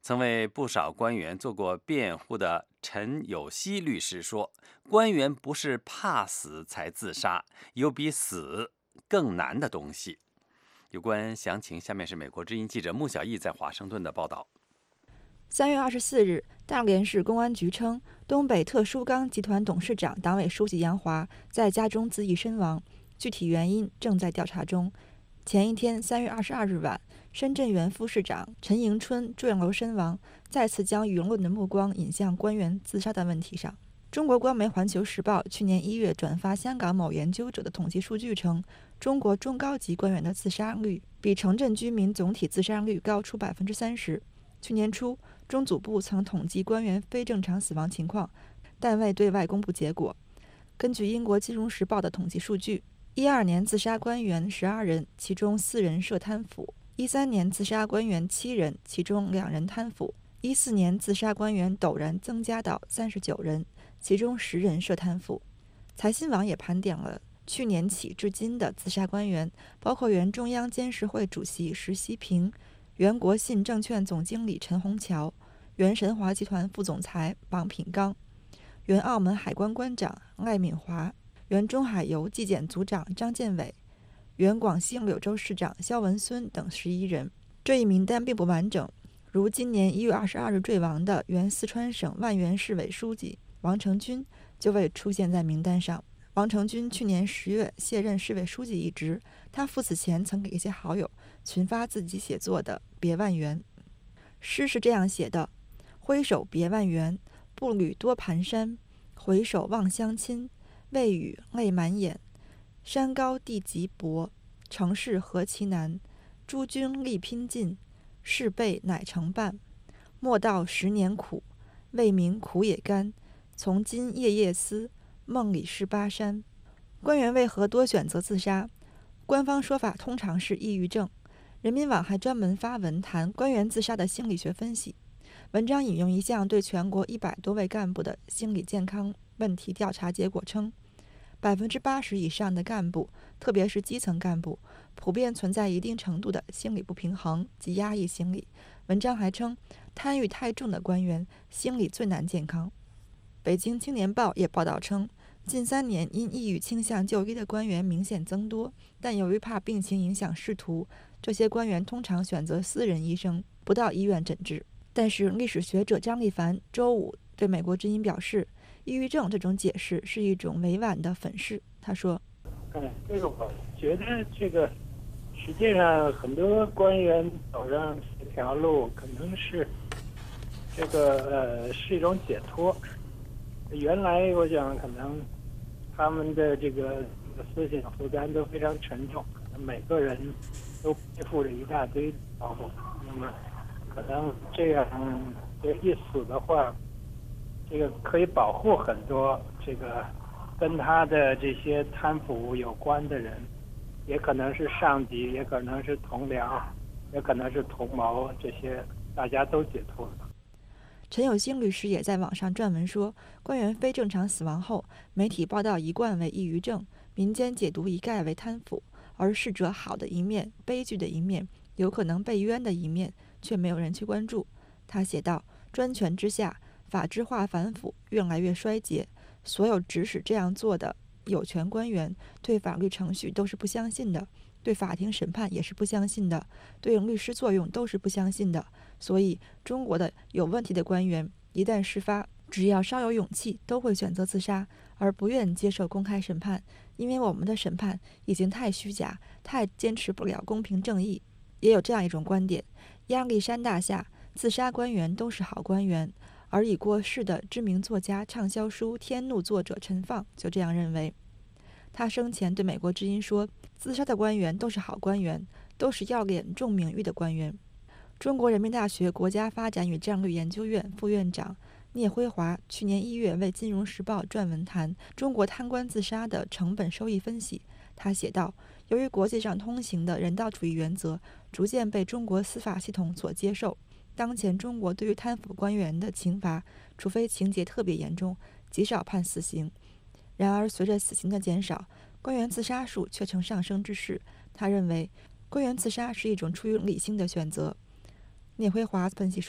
曾为不少官员做过辩护的陈有希律师说，官员不是怕死才自杀，有比死更难的东西。有关详情，下面是美国之音记者穆小艺在华盛顿的报道。
三月二十四日，大连市公安局称，东北特殊钢集团董事长、党委书记杨华在家中自缢身亡，具体原因正在调查中。前一天，三月二十二日晚，深圳原副市长陈迎春坠楼身亡，再次将舆论的目光引向官员自杀的问题上。中国官媒《环球时报》去年一月转发香港某研究者的统计数据称，中国中高级官员的自杀率比城镇居民总体自杀率高出百分之三十。去年初，中组部曾统计官员非正常死亡情况，但未对外公布结果。根据英国《金融时报》的统计数据，一二年自杀官员十二人，其中四人涉贪腐；一三年自杀官员七人，其中两人贪腐；一四年自杀官员陡然增加到三十九人，其中十人涉贪腐。财新网也盘点了去年起至今的自杀官员，包括原中央监事会主席石锡平、原国信证券总经理陈宏桥、原神华集团副总裁王品刚、原澳门海关关长赖敏华、原中海油纪检组长张建伟、原广西柳州市长肖文孙等十一人。这一名单并不完整，如今年一月二十二日坠亡的原四川省万源市委书记王成军就未出现在名单上。王成军去年十月卸任市委书记一职，他赴死前曾给一些好友群发自己写作的《别万缘》诗，是这样写的：挥手别万缘，步履多蹒跚，回首望乡亲，未语泪满眼。山高地极薄，成事何其难，诸君力拼尽，事倍乃成办。莫道十年苦，为民苦也甘，从今夜夜思，梦里是巴山。官员为何多选择自杀？官方说法通常是抑郁症。人民网还专门发文谈官员自杀的心理学分析。文章引用一项对全国一百多位干部的心理健康问题调查结果称，百分之八十以上的干部，特别是基层干部，普遍存在一定程度的心理不平衡及压抑心理。文章还称，贪欲太重的官员心理最难健康。北京青年报也报道称，近三年因抑郁倾向就医的官员明显增多，但由于怕病情影响仕途，这些官员通常选择私人医生，不到医院诊治。但是历史学者张立凡周五对美国之音表示，抑郁症这种解释是一种委婉的粉饰。他说：“
嗯，这个我觉得这个实际上很多官员走上这条路，可能是这个呃是一种解脱。原来我想可能他们的这个思想负担都非常沉重，可能每个人都背负着一大堆包袱。那么可能这样这一死的话，这个可以保护很多这个跟他的这些贪腐有关的人，也可能是上级，也可能是同僚，也可能是同谋，这些大家都解脱了。”
陈有兴律师也在网上撰文说，官员非正常死亡后，媒体报道一贯为抑郁症，民间解读一概为贪腐，而逝者好的一面、悲剧的一面、有可能被冤的一面，却没有人去关注。他写道：“专权之下，法制化反腐越来越衰竭，所有指使这样做的有权官员对法律程序都是不相信的，对法庭审判也是不相信的，对律师作用都是不相信的。所以中国的有问题的官员一旦事发，只要稍有勇气，都会选择自杀，而不愿接受公开审判，因为我们的审判已经太虚假，太坚持不了公平正义。”也有这样一种观点，压力山大下，自杀官员都是好官员。而已过世的知名作家、畅销书《天怒》作者陈放就这样认为。他生前对美国之音说，自杀的官员都是好官员，都是要脸重名誉的官员。中国人民大学国家发展与战略研究院副院长聂辉华去年一月为《金融时报》撰文谈中国贪官自杀的成本收益分析。他写道，由于国际上通行的人道主义原则逐渐被中国司法系统所接受，当前中国对于贪腐官员的刑罚，除非情节特别严重，极少判死刑。然而随着死刑的减少，官员自杀数却呈上升之势。他认为官员自杀是一种出于理性的选择。聂辉华分析说，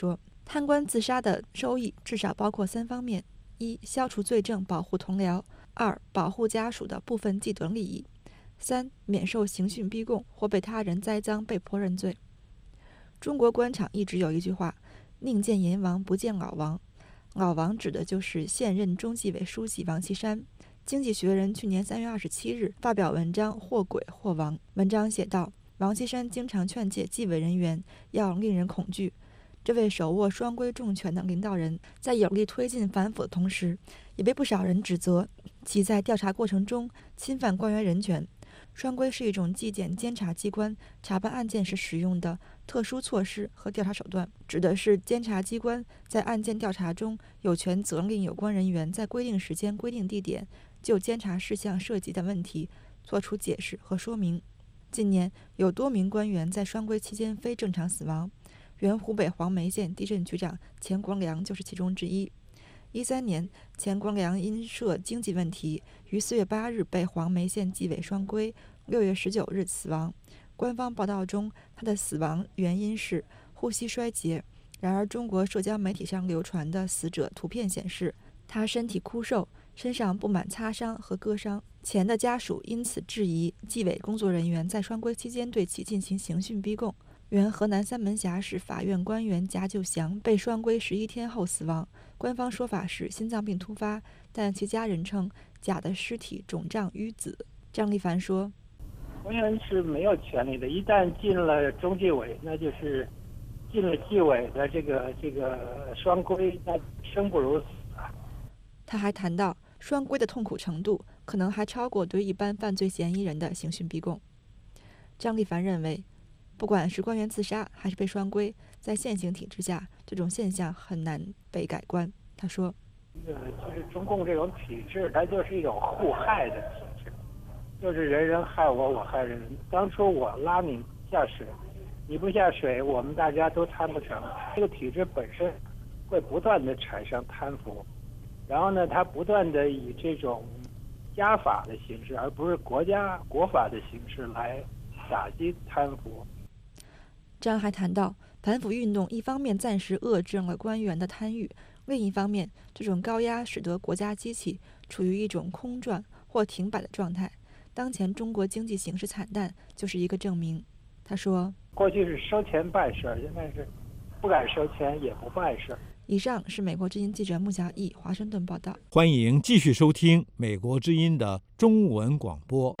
贪官自杀的收益至少包括三方面：一、消除罪证，保护同僚；二、保护家属的部分既得利益；三、免受刑讯逼供或被他人栽赃被迫认罪。中国官场一直有一句话：宁见阎王不见老王。老王指的就是现任中纪委书记王岐山。经济学人去年三月二十七日发表文章《或鬼或王》，文章写道，王岐山经常劝诫纪委人员要令人恐惧。这位手握双规重权的领导人，在有力推进反腐的同时，也被不少人指责其在调查过程中侵犯官员人权。双规是一种纪检监察机关查办案件时使用的特殊措施和调查手段，指的是监察机关在案件调查中有权责令有关人员在规定时间、规定地点就监察事项涉及的问题作出解释和说明。近年有多名官员在双规期间非正常死亡，原湖北黄梅县地震局长钱国良就是其中之一。一三年，钱国良因涉经济问题，于四月八日被黄梅县纪委双规，六月十九日死亡。官方报道中，他的死亡原因是呼吸衰竭。然而，中国社交媒体上流传的死者图片显示，他身体枯瘦，身上布满擦伤和割伤。钱的家属因此质疑纪委工作人员在双规期间对其进行刑讯逼供。原河南三门峡市法院官员贾九祥被双规十一天后死亡，官方说法是心脏病突发，但其家人称贾的尸体肿胀淤紫。张立凡说，
官员是没有权利的，一旦进了中纪委，那就是进了纪委的这个这个双规，那生不如死啊。
他还谈到双规的痛苦程度可能还超过对一般犯罪嫌疑人的刑讯逼供。张立凡认为，不管是官员自杀还是被双规，在现行体制下，这种现象很难被改观。他说，
呃，就是中共这种体制，它就是一种互害的体制，就是人人害我，我害人。当初我拉你下水，你不下水，我们大家都贪不成。这个体制本身会不断的产生贪腐，然后呢，它不断的以这种家法的形式，而不是国家国法的形式来打击贪腐。
张还谈到，反腐运动一方面暂时遏制了官员的贪欲，另一方面，这种高压使得国家机器处于一种空转或停摆的状态。当前中国经济形势惨淡，就是一个证明。他说，
过去是收钱办事，现在是不敢收钱也不办事。
以上是美国之音记者穆小艺华盛顿报道。
欢迎继续收听美国之音的中文广播。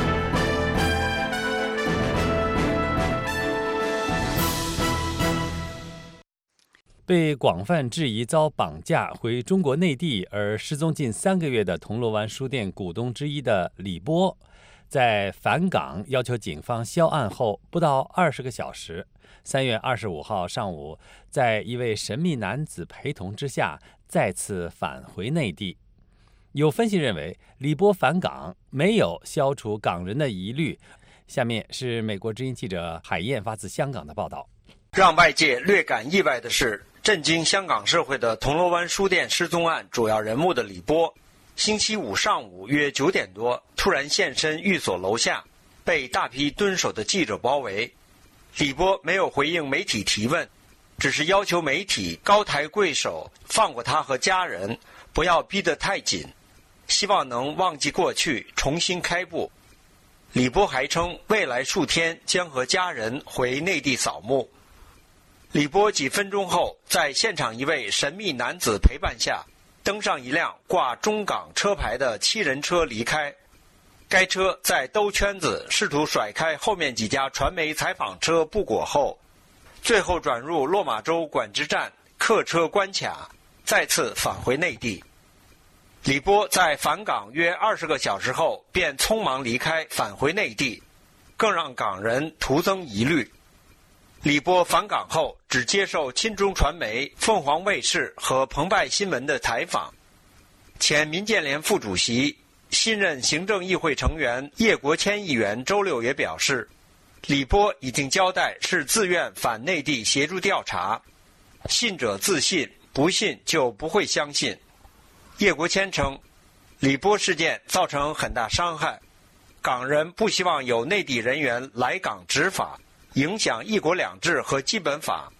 被广泛质疑遭绑架回中国内地而失踪近三个月的铜锣湾书店股东之一的李波，在返港要求警方销案后不到二十个小时，三月二十五号上午，在一位神秘男子陪同之下，再次返回内地。有分析认为，李波返港没有消除港人的疑虑。下面是美国之音记者海燕发自香港的报道。
让外界略感意外的是，震惊香港社会的铜锣湾书店失踪案主要人物的李波，星期五上午约九点多突然现身寓所楼下，被大批蹲守的记者包围。李波没有回应媒体提问，只是要求媒体高抬贵手，放过他和家人，不要逼得太紧，希望能忘记过去，重新开步。李波还称，未来数天将和家人回内地扫墓。李波几分钟后，在现场一位神秘男子陪伴下，登上一辆挂中港车牌的七人车离开。该车在兜圈子，试图甩开后面几家传媒采访车不果后，最后转入落马洲管制站，客车关卡，再次返回内地。李波在返港约二十个小时后便匆忙离开，返回内地，更让港人徒增疑虑。李波返港后只接受亲中传媒、凤凰卫视和澎湃新闻的采访。前民建联副主席、新任行政议会成员叶国谦议员周六也表示，李波已经交代是自愿返内地协助调查，信者自信，不信就不会相信。叶国谦称，李波事件造成很大伤害，港人不希望有内地人员来港执法，影响一国两制和基本法，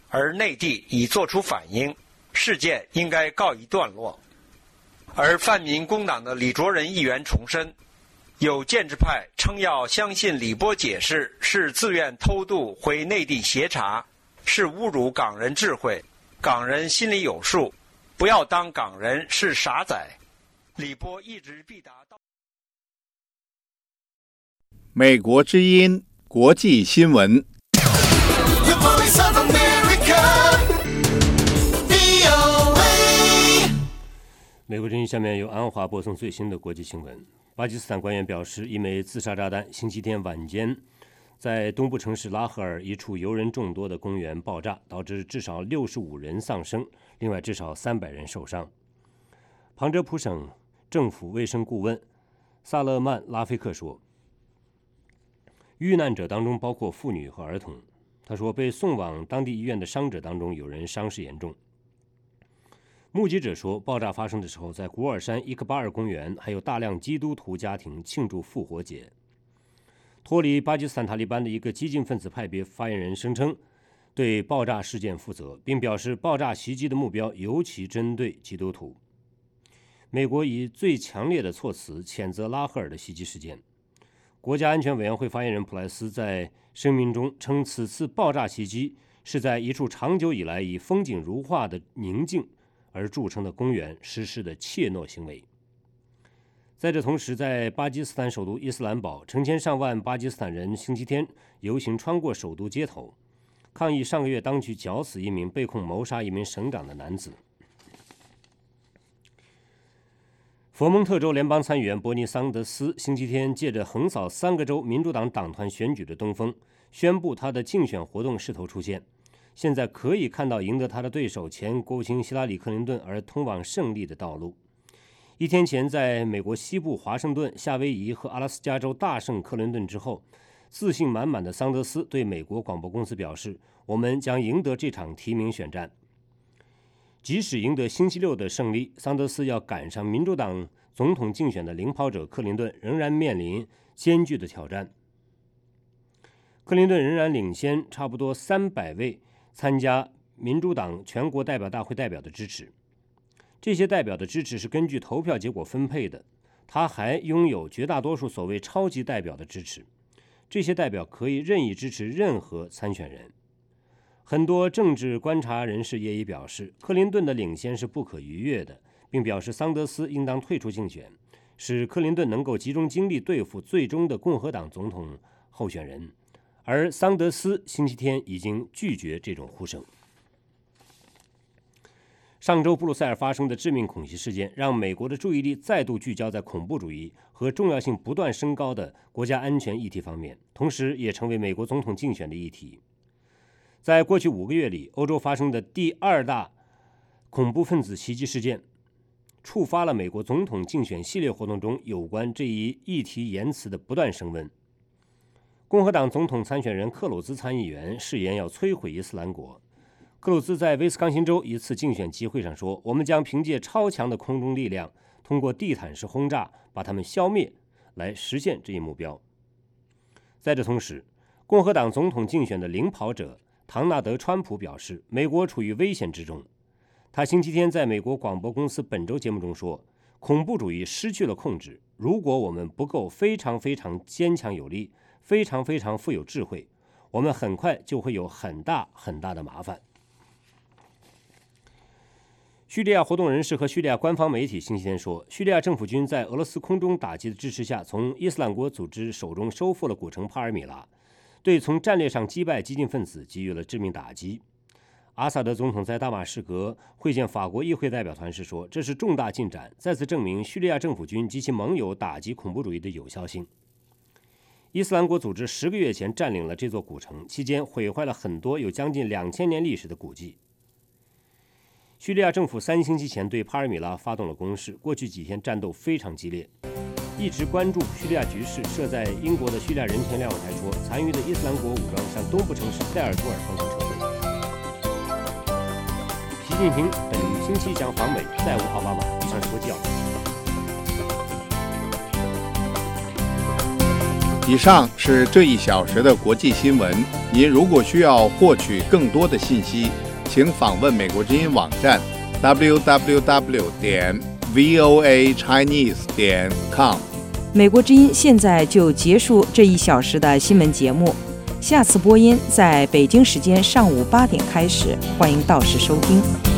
而内地已作出反应，事件应该告一段落。而泛民工党的李卓人议员重申，有建制派称要相信李波解释是自愿偷渡回内地协查，是侮辱港人智慧，港人心里有数，不要当港人是傻仔。李波一直必答到。
美国之音国际新闻。
美国之音下面由安华播送最新的国际新闻。巴基斯坦官员表示，一枚自杀炸弹星期天晚间在东部城市拉合尔一处游人众多的公园爆炸，导致至少六十五人丧生，另外至少三百人受伤。旁遮普省政府卫生顾问萨勒曼拉菲克说，遇难者当中包括妇女和儿童。他说，被送往当地医院的伤者当中有人伤势严重。目击者说，爆炸发生的时候，在古尔山伊克巴尔公园还有大量基督徒家庭庆祝复活节。脱离巴基斯坦塔利班的一个激进分子派别发言人声称，对爆炸事件负责，并表示爆炸袭击的目标尤其针对基督徒。美国以最强烈的措辞谴责拉合尔的袭击事件。国家安全委员会发言人普莱斯在声明中称，此次爆炸袭击是在一处长久以来以风景如画的宁静而著称的公园实施的怯懦行为。在这同时，在巴基斯坦首都伊斯兰堡，成千上万巴基斯坦人星期天游行穿过首都街头，抗议上个月当局绞死一名被控谋杀一名省长的男子。佛蒙特州联邦参议员伯尼桑德斯星期天借着横扫三个州民主党党团选举的东风，宣布他的竞选活动势头出现，现在可以看到赢得他的对手前国务卿希拉里·克林顿而通往胜利的道路。一天前，在美国西部华盛顿、夏威夷和阿拉斯加州大胜克林顿之后，自信满满的桑德斯对美国广播公司表示，我们将赢得这场提名选战。即使赢得星期六的胜利，桑德斯要赶上民主党总统竞选的领跑者克林顿，仍然面临艰巨的挑战。克林顿仍然领先差不多三百位参加民主党全国代表大会代表的支持，这些代表的支持是根据投票结果分配的。他还拥有绝大多数所谓超级代表的支持，这些代表可以任意支持任何参选人。很多政治观察人士也已表示，克林顿的领先是不可逾越的，并表示桑德斯应当退出竞选，使克林顿能够集中精力对付最终的共和党总统候选人。而桑德斯星期天已经拒绝这种呼声。上周布鲁塞尔发生的致命恐袭事件，让美国的注意力再度聚焦在恐怖主义和重要性不断升高的国家安全议题方面，同时也成为美国总统竞选的议题。在过去五个月里，欧洲发生的第二大恐怖分子袭击事件，触发了美国总统竞选系列活动中有关这一议题言辞的不断升温。共和党总统参选人克鲁兹参议员誓言要摧毁伊斯兰国。克鲁兹在威斯康星州一次竞选集会上说，我们将凭借超强的空中力量，通过地毯式轰炸把他们消灭，来实现这一目标。在这同时，共和党总统竞选的领跑者唐纳德·川普表示，美国处于危险之中。他星期天在美国广播公司本周节目中说，恐怖主义失去了控制，如果我们不够非常非常坚强有力，非常非常富有智慧，我们很快就会有很大很大的麻烦。叙利亚活动人士和叙利亚官方媒体星期天说，叙利亚政府军在俄罗斯空中打击的支持下，从伊斯兰国组织手中收复了古城帕尔米拉，对从战略上击败激进分子给予了致命打击。阿萨德总统在大马士革会见法国议会代表团时说，这是重大进展，再次证明叙利亚政府军及其盟友打击恐怖主义的有效性。伊斯兰国组织十个月前占领了这座古城，期间毁坏了很多有将近两千年历史的古迹。叙利亚政府三星期前对帕尔米拉发动了攻势，过去几天战斗非常激烈。一直关注叙利亚局势设在英国的叙利亚人权瞭望台说，残余的伊斯兰国武装向东部城市戴尔多尔方向撤退。习近平本星期将访美，再无奥巴马。以上是国际要闻。
以上是这一小时的国际新闻。您如果需要获取更多的信息，请访问美国之音网站 double-u double-u double-u 点 v o a chinese 点 com。
美国之音现在就结束这一小时的新闻节目，下次播音在北京时间上午八点开始，欢迎到时收听。